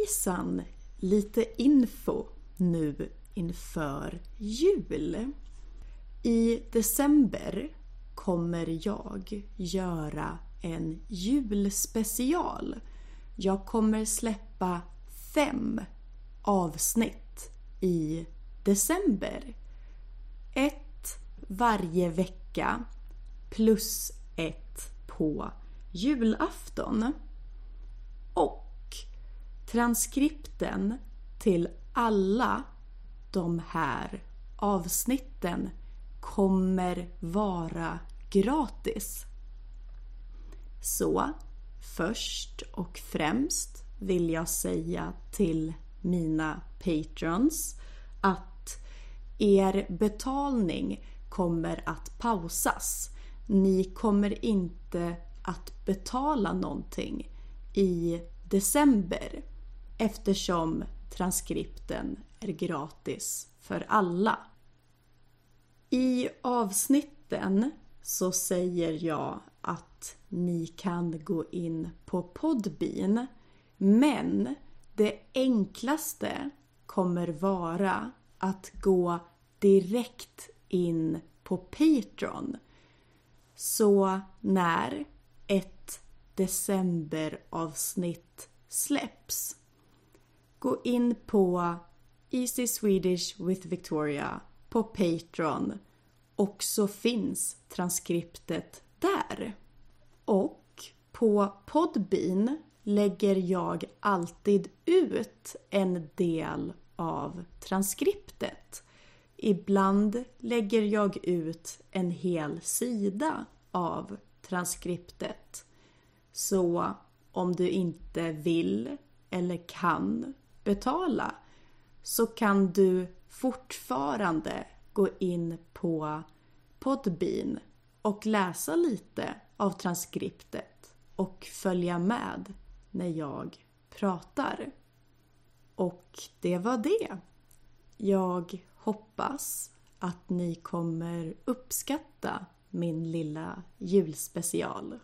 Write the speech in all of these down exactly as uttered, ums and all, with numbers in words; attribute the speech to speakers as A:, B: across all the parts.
A: Hejsan! Lite info nu inför jul. I december kommer jag göra en julspecial. Jag kommer släppa fem avsnitt i december. Ett varje vecka plus ett på julafton. Och transkripten till alla de här avsnitten kommer vara gratis. Så först och främst vill jag säga till mina patrons att er betalning kommer att pausas. Ni kommer inte att betala någonting i december eftersom transkripten är gratis för alla. I avsnitten så säger jag att ni kan gå in på Podbean, men det enklaste kommer vara att gå direkt in på Patreon. Så när ett decemberavsnitt släpps, gå in på Easy Swedish with Victoria på Patreon och så finns transkriptet där. Och på Podbean lägger jag alltid ut en del av transkriptet. Ibland lägger jag ut en hel sida av transkriptet. Så om du inte vill eller kan betala så kan du fortfarande gå in på Podbean och läsa lite av transkriptet och följa med när jag pratar. Och det var det. Jag hoppas att ni kommer uppskatta min lilla julspecial.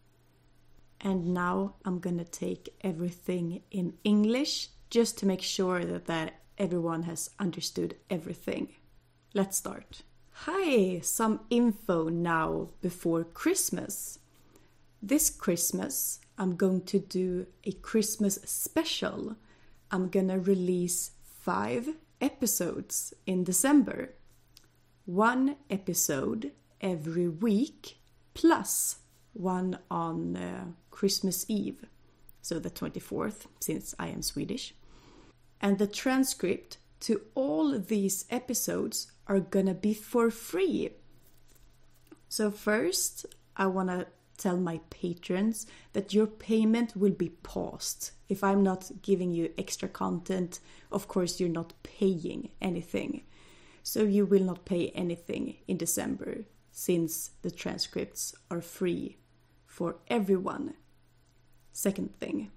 A: And now I'm gonna take everything in English just to make sure that, that everyone has understood everything. Let's start. Hi, some info now before Christmas. This Christmas I'm going to do a Christmas special. I'm gonna release five episodes in December. One episode every week plus one on uh, Christmas Eve, so the twenty-fourth, since I am Swedish. And the transcript to all these episodes are gonna be for free. So first, I wanna tell my patrons that your payment will be paused. If I'm not giving you extra content, of course you're not paying anything. So you will not pay anything in December, since the transcripts are free for everyone. Second thing.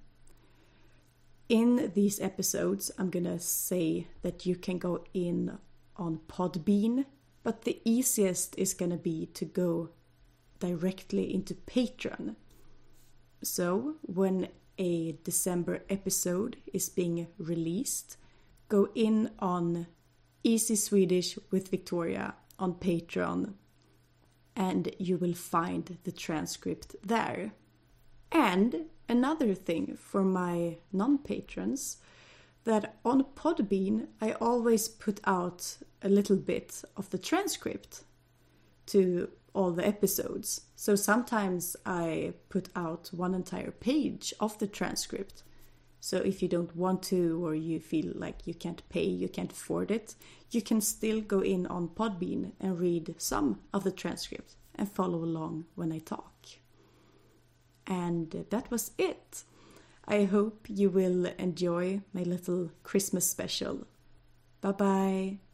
A: In these episodes, I'm gonna say that you can go in on Podbean, but the easiest is gonna be to go directly into Patreon. So when a December episode is being released, go in on Easy Swedish with Victoria on Patreon and you will find the transcript there. And another thing for my non-patrons, that on Podbean I always put out a little bit of the transcript to all the episodes. So sometimes I put out one entire page of the transcript. So if you don't want to, or you feel like you can't pay, you can't afford it, you can still go in on Podbean and read some of the transcript and follow along when I talk. And that was it. I hope you will enjoy my little Christmas special. Bye bye.